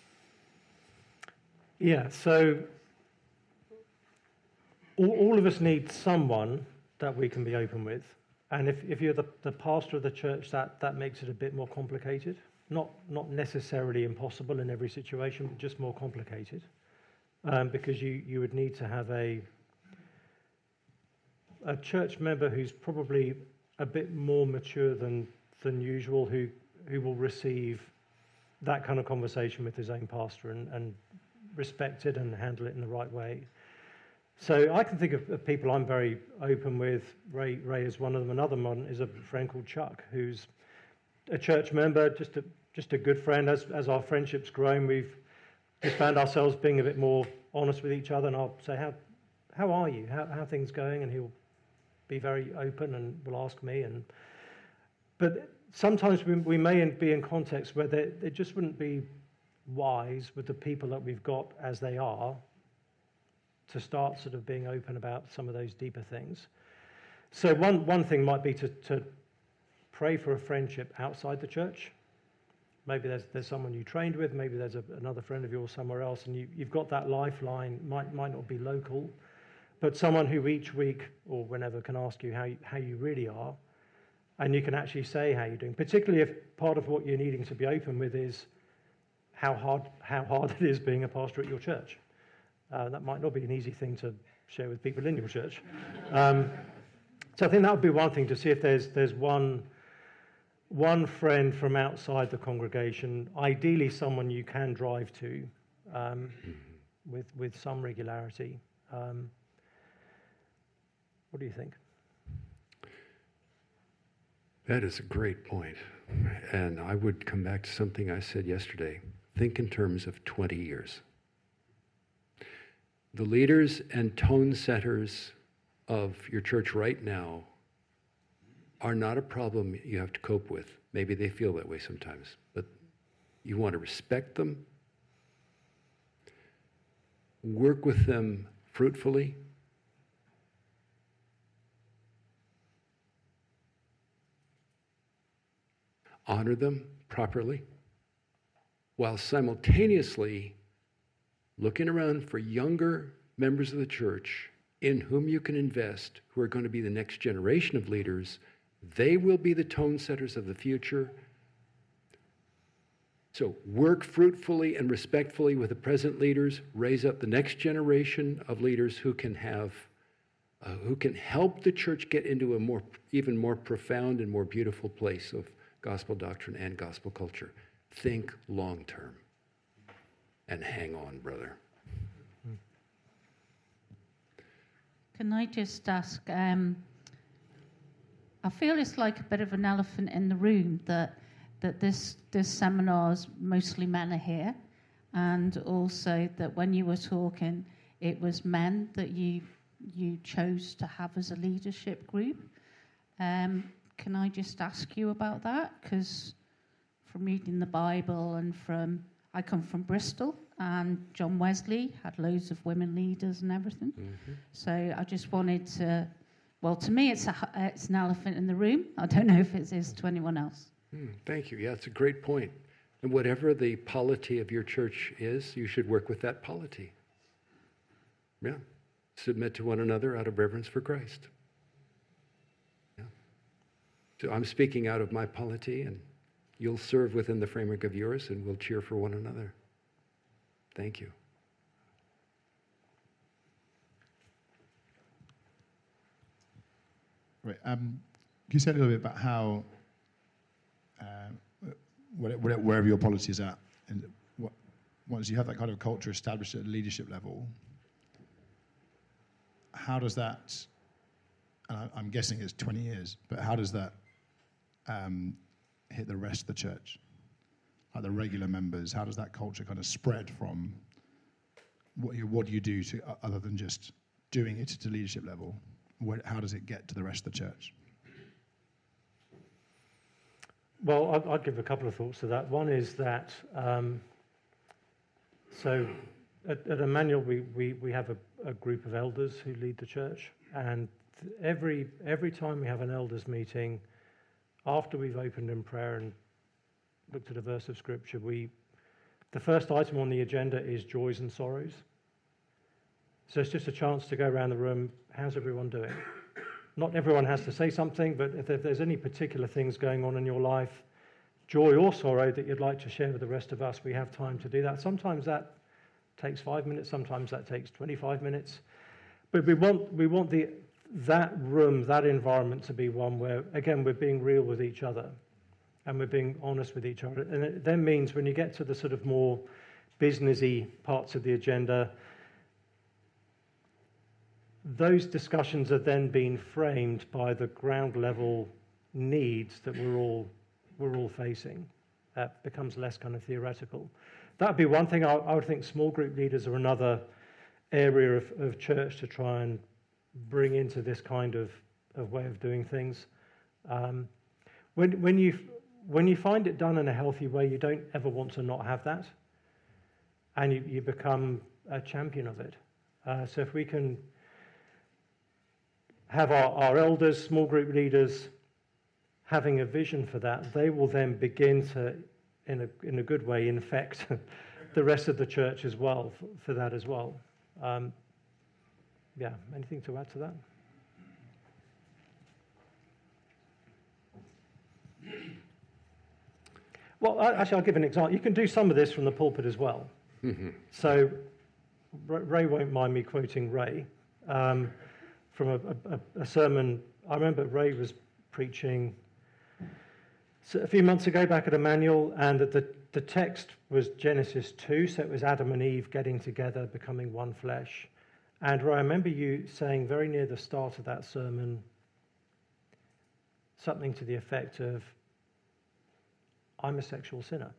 Yeah, so all, all of us need someone that we can be open with. And if, if you're the, the pastor of the church, that, that makes it a bit more complicated. Not, not necessarily impossible in every situation, but just more complicated. Um, because you, you would need to have a, a church member who's probably a bit more mature than, than usual, who, who will receive that kind of conversation with his own pastor and, and respect it and handle it in the right way. So I can think of, of people I'm very open with. Ray, Ray is one of them. Another one is a friend called Chuck, who's a church member, just a just a good friend. As as our friendship's grown, we've just found ourselves being a bit more honest with each other. And I'll say, how how are you? How how are things going? And he'll be very open and will ask me. And but sometimes we, we may be in contexts where they, it just wouldn't be wise with the people that we've got as they are to start sort of being open about some of those deeper things. So one, one thing might be to, to pray for a friendship outside the church. Maybe there's there's someone you trained with, maybe there's a, another friend of yours somewhere else, and you, you've got that lifeline, might might not be local, but someone who each week or whenever can ask you how you, how you really are, and you can actually say how you're doing, particularly if part of what you're needing to be open with is how hard how hard it is being a pastor at your church. Uh, that might not be an easy thing to share with people in your church. Um, so I think that would be one thing, to see if there's there's one one friend from outside the congregation, ideally someone you can drive to um, with with some regularity. Um, what do you think? That is a great point. And I would come back to something I said yesterday. Think in terms of twenty years. The leaders and tone setters of your church right now are not a problem you have to cope with. Maybe they feel that way sometimes, but you want to respect them, work with them fruitfully, honor them properly, while simultaneously looking around for younger members of the church in whom you can invest, who are going to be the next generation of leaders. They will be the tone setters of the future. So work fruitfully and respectfully with the present leaders, raise up the next generation of leaders who can have, uh, who can help the church get into a more, even more profound and more beautiful place of gospel doctrine and gospel culture. Think long term. And hang on, brother. Can I just ask, um, I feel it's like a bit of an elephant in the room that that this this seminar's mostly men are here, and also that when you were talking, it was men that you you chose to have as a leadership group. Um, can I just ask you about that? Because from reading the Bible and from I come from Bristol, and John Wesley had loads of women leaders and everything. Mm-hmm. So I just wanted to. Well, to me, it's a, it's an elephant in the room. I don't know if it is to anyone else. Mm, thank you. Yeah, it's a great point. And whatever the polity of your church is, you should work with that polity. Yeah. Submit to one another out of reverence for Christ. Yeah. So I'm speaking out of my polity, and you'll serve within the framework of yours, and we'll cheer for one another. Thank you. Right. Um, can you say a little bit about how, uh, whatever, wherever your policy is at, and what, once you have that kind of culture established at a leadership level, how does that, and I, I'm guessing it's twenty years, but how does that um, hit the rest of the church? Like the regular members, how does that culture kind of spread from what you, what do you do to, other than just doing it at a leadership level? What, how does it get to the rest of the church? Well, I'd, I'd give a couple of thoughts to that. One is that, um, so at, at Emmanuel, we, we, we have a, a group of elders who lead the church, and every every time we have an elders meeting, after we've opened in prayer and looked at a verse of scripture, we the first item on the agenda is joys and sorrows. So it's just a chance to go around the room. How's everyone doing? Not everyone has to say something, but if, if there's any particular things going on in your life, joy or sorrow, that you'd like to share with the rest of us, we have time to do that. Sometimes that takes five minutes. Sometimes that takes twenty-five minutes. But we want we want the that room, that environment to be one where, again, we're being real with each other and we're being honest with each other. And it then means when you get to the sort of more businessy parts of the agenda, those discussions are then being framed by the ground level needs that we're all we're all facing. That becomes less kind of theoretical. That'd be one thing. I, I would think small group leaders are another area of, of church to try and bring into this kind of, of way of doing things. Um, when when you when you find it done in a healthy way, you don't ever want to not have that, and you, you become a champion of it. Uh, so if we can have our, our elders, small group leaders, having a vision for that, they will then begin to, in a in a good way, infect the rest of the church as well for, for that as well. Um, yeah, anything to add to that? Well, actually, I'll give an example. You can do some of this from the pulpit as well. Mm-hmm. So, Ray won't mind me quoting Ray. Um, from a, a, a sermon, I remember Ray was preaching a few months ago back at Emmanuel, and the, the text was Genesis two, so it was Adam and Eve getting together, becoming one flesh. And Ray, I remember you saying very near the start of that sermon something to the effect of, I'm a sexual sinner.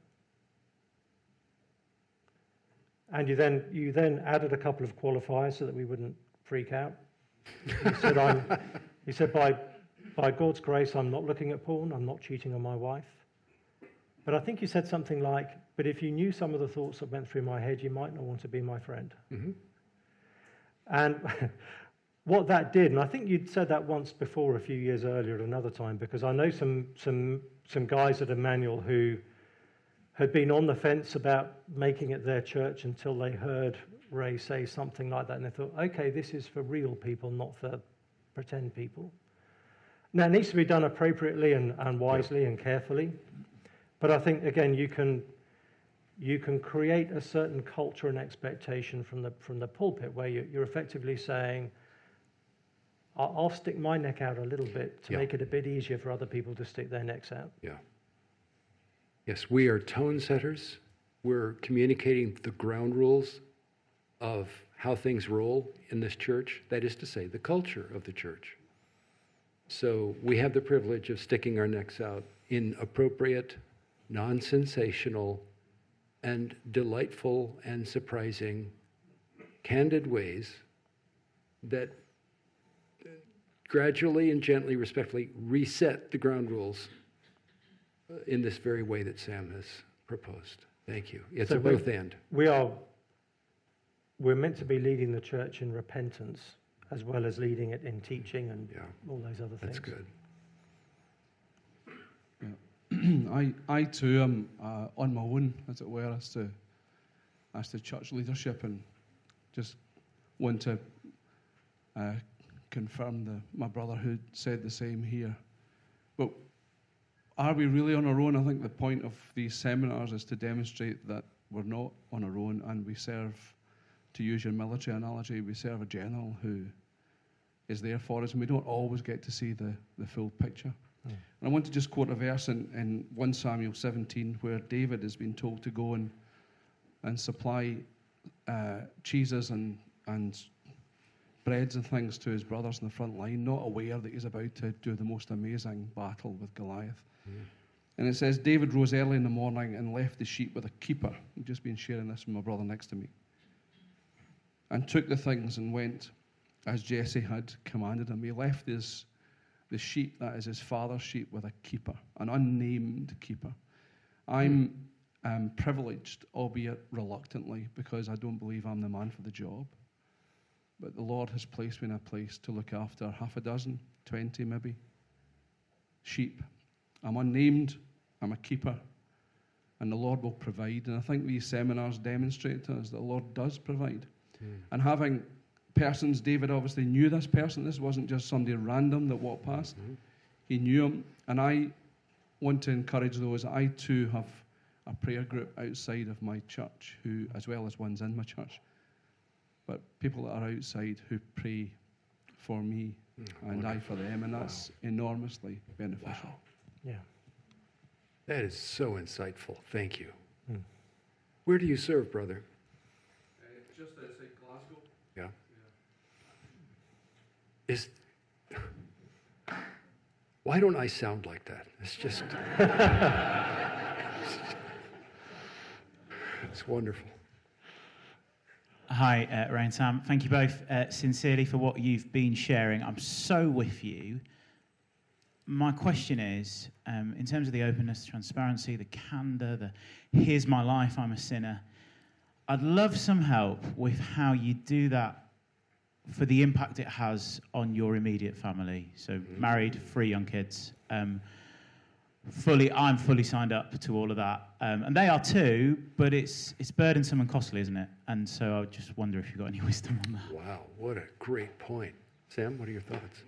And you then you then added a couple of qualifiers so that we wouldn't freak out. He said, I'm, he said by, by God's grace, I'm not looking at porn, I'm not cheating on my wife. But I think you said something like, but if you knew some of the thoughts that went through my head, you might not want to be my friend. Mm-hmm. And what that did, and I think you'd said that once before a few years earlier at another time, because I know some some some guys at Emmanuel who had been on the fence about making it their church until they heard Ray say something like that, and they thought, okay, this is for real people, not for pretend people. Now, it needs to be done appropriately and, and wisely and carefully, but I think, again, you can you can create a certain culture and expectation from the from the pulpit where you, you're effectively saying, I'll, I'll stick my neck out a little bit to yeah. make it a bit easier for other people to stick their necks out. Yeah. Yes, we are tone setters. We're communicating the ground rules of how things roll in this church. That is to say, the culture of the church. So we have the privilege of sticking our necks out in appropriate, non-sensational, and delightful and surprising, candid ways that gradually and gently, respectfully reset the ground rules in this very way that Sam has proposed. Thank you. It's So a we- both and. We are, we're meant to be leading the church in repentance as well as leading it in teaching and Yeah, all those other things. that's good. I, I too am uh, on my own, as it were, as to, as to church leadership, and just want to uh, confirm the, my brother who said the same here. But are we really on our own? I think the point of these seminars is to demonstrate that we're not on our own, and we serve, to use your military analogy, we serve a general who is there for us, and we don't always get to see the, the full picture. Mm. And I want to just quote a verse in, in First Samuel seventeen where David has been told to go and, and supply uh, cheeses and, and breads and things to his brothers in the front line, not aware that he's about to do the most amazing battle with Goliath. Mm. And it says, David rose early in the morning and left the sheep with a keeper. I've just been sharing this with my brother next to me. And took the things and went as Jesse had commanded him. He left his the sheep, that is his father's sheep, with a keeper, an unnamed keeper. I'm um, privileged, albeit reluctantly, because I don't believe I'm the man for the job. But the Lord has placed me in a place to look after half a dozen, twenty maybe, sheep. I'm unnamed, I'm a keeper, and the Lord will provide. And I think these seminars demonstrate to us that the Lord does provide. Mm. And having persons, David obviously knew this person. This wasn't just somebody random that walked past. Mm-hmm. He knew him. And I want to encourage those. I too have a prayer group outside of my church, who, as well as ones in my church, but people that are outside who pray for me mm, and wonderful. I for them, and that's wow. enormously beneficial. Wow. Yeah. That is so insightful. Thank you. Mm. Where do you serve, brother? Uh, just outside Glasgow. Yeah. Is why don't I sound like that? It's just it's wonderful. Hi, uh, Ray and Sam. Thank you both uh, sincerely for what you've been sharing. I'm so with you. My question is, um, in terms of the openness, transparency, the candor, the here's my life, I'm a sinner, I'd love some help with how you do that for the impact it has on your immediate family. So mm-hmm. married, three young kids. Um, fully, I'm fully signed up to all of that. Um, and they are too, but it's it's burdensome and costly, isn't it? And so I just wonder if you've got any wisdom on that. Wow, what a great point. Sam, what are your thoughts?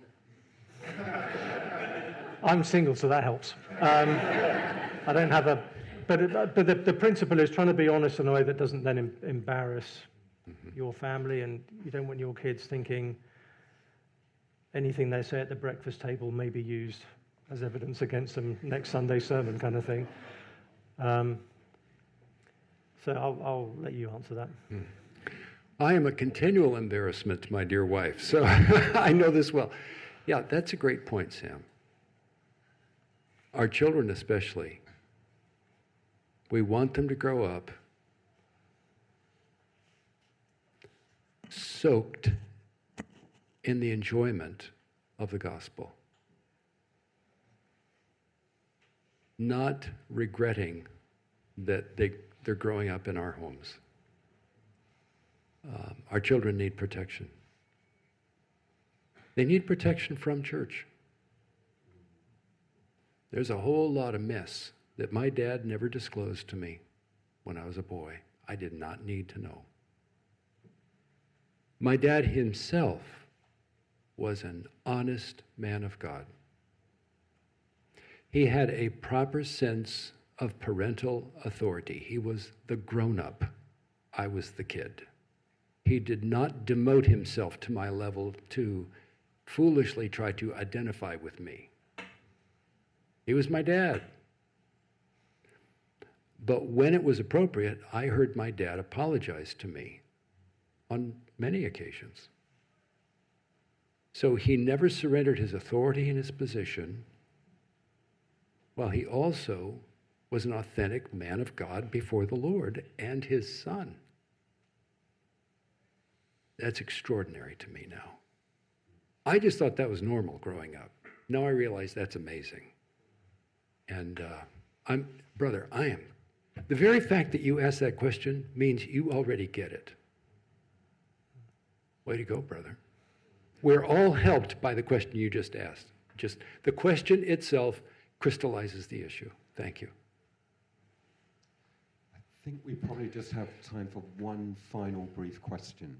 I'm single, so that helps. Um, I don't have a... But, it, but the, the principle is trying to be honest in a way that doesn't then em- embarrass mm-hmm. your family, and you don't want your kids thinking anything they say at the breakfast table may be used as evidence against them next Sunday's sermon kind of thing. Um, so I'll, I'll let you answer that. Mm. I am a continual embarrassment to my dear wife, so I know this well. Yeah, that's a great point, Sam. Our children especially, we want them to grow up soaked in the enjoyment of the gospel, not regretting that they, they're growing up in our homes. Um, our children need protection. They need protection from church. There's a whole lot of mess that my dad never disclosed to me when I was a boy. I did not need to know. My dad himself was an honest man of God. He had a proper sense of parental authority. He was the grown-up. I was the kid. He did not demote himself to my level to foolishly try to identify with me. He was my dad. But when it was appropriate, I heard my dad apologize to me on many occasions. So he never surrendered his authority and his position, while he also was an authentic man of God before the Lord and his son. That's extraordinary to me now. I just thought that was normal growing up. Now I realize that's amazing. And uh, I'm, brother, I am. The very fact that you asked that question means you already get it. Way to go, brother. We're all helped by the question you just asked. Just the question itself crystallizes the issue. Thank you. I think we probably just have time for one final brief question.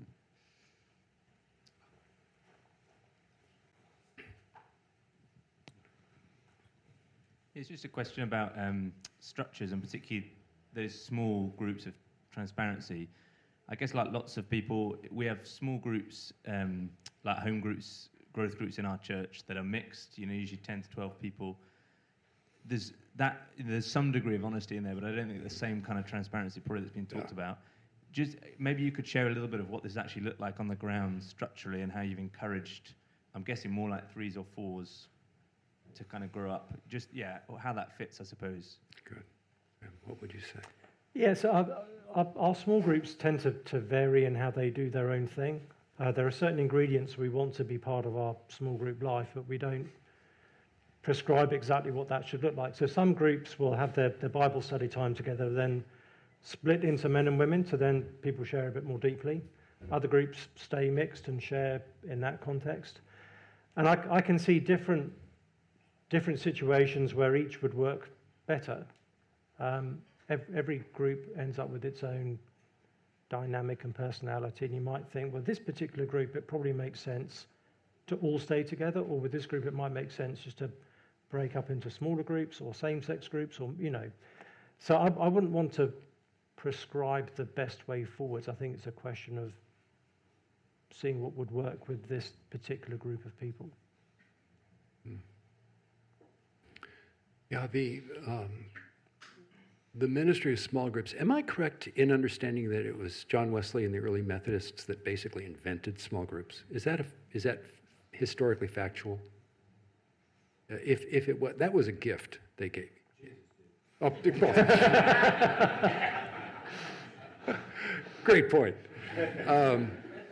It's just a question about um, structures, and particularly those small groups of transparency. I guess like lots of people, we have small groups, um, like home groups, growth groups in our church that are mixed, you know, usually ten to twelve people. There's that. There's some degree of honesty in there, but I don't think the same kind of transparency probably that's been talked yeah. about. Just maybe you could share a little bit of what this actually looked like on the ground structurally and how you've encouraged, I'm guessing more like threes or fours, to kind of grow up. Just, yeah, or how that fits, I suppose. Good. And what would you say? Yeah, so our, our, our small groups tend to, to vary in how they do their own thing. Uh, there are certain ingredients we want to be part of our small group life, but we don't prescribe exactly what that should look like. So some groups will have their, their Bible study time together, then split into men and women, so then people share a bit more deeply. Other groups stay mixed and share in that context. And I, I can see different different situations where each would work better. Um, every, every group ends up with its own dynamic and personality, and you might think, well, this particular group, it probably makes sense to all stay together, or with this group, it might make sense just to break up into smaller groups or same-sex groups, or, you know. So I, I wouldn't want to prescribe the best way forwards. I think it's a question of seeing what would work with this particular group of people. Mm. Yeah, the um, the ministry of small groups, am I correct in understanding that it was John Wesley and the early Methodists that basically invented small groups? Is that a, is that historically factual? Uh, if if it was, that was a gift they gave. Oh, great point. Um,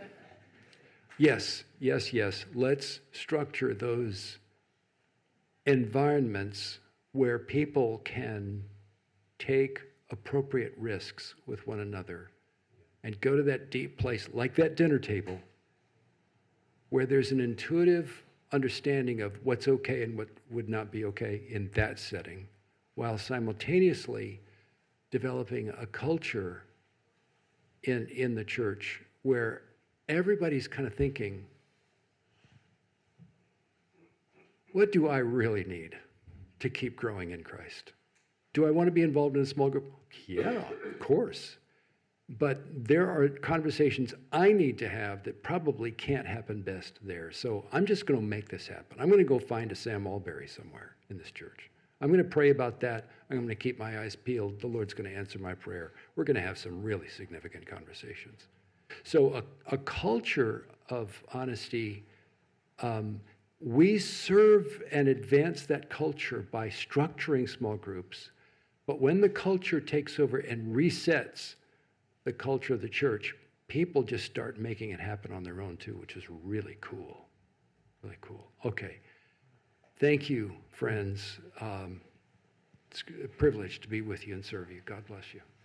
yes, yes, yes. Let's structure those environments where people can take appropriate risks with one another and go to that deep place, like that dinner table, where there's an intuitive understanding of what's okay and what would not be okay in that setting, while simultaneously developing a culture in, in the church where everybody's kind of thinking, what do I really need to keep growing in Christ? Do I want to be involved in a small group? Yeah, of course. But there are conversations I need to have that probably can't happen best there. So I'm just going to make this happen. I'm going to go find a Sam Albury somewhere in this church. I'm going to pray about that. I'm going to keep my eyes peeled. The Lord's going to answer my prayer. We're going to have some really significant conversations. So a, a culture of honesty, um, we serve and advance that culture by structuring small groups. But when the culture takes over and resets the culture of the church, people just start making it happen on their own too, which is really cool. Really cool. Okay. Thank you, friends. Um, it's a privilege to be with you and serve you. God bless you.